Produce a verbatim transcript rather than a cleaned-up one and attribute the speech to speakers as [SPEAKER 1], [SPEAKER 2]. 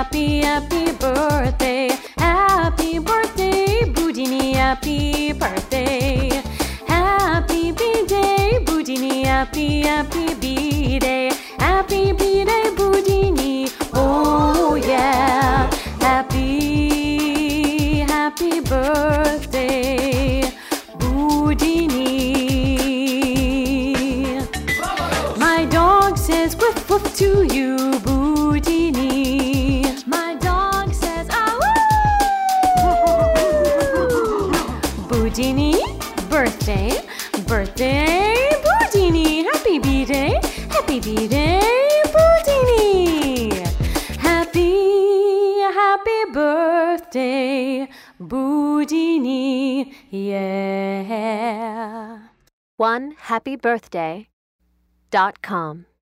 [SPEAKER 1] happy, happy birthday. Happy birthday, Budini, happy birthday. Happy B-day, Budini, happy, happy B-day. Happy B-day, Budini, oh yeah. Happy, happy birthday, Budini. My dog says woof woof to you, Budini. My dog says ah woo. Budini, birthday, birthday, Budini. Happy B-day, happy B-day, Budini. Happy, happy birthday, Budini, yeah.
[SPEAKER 2] one happy birthday dot com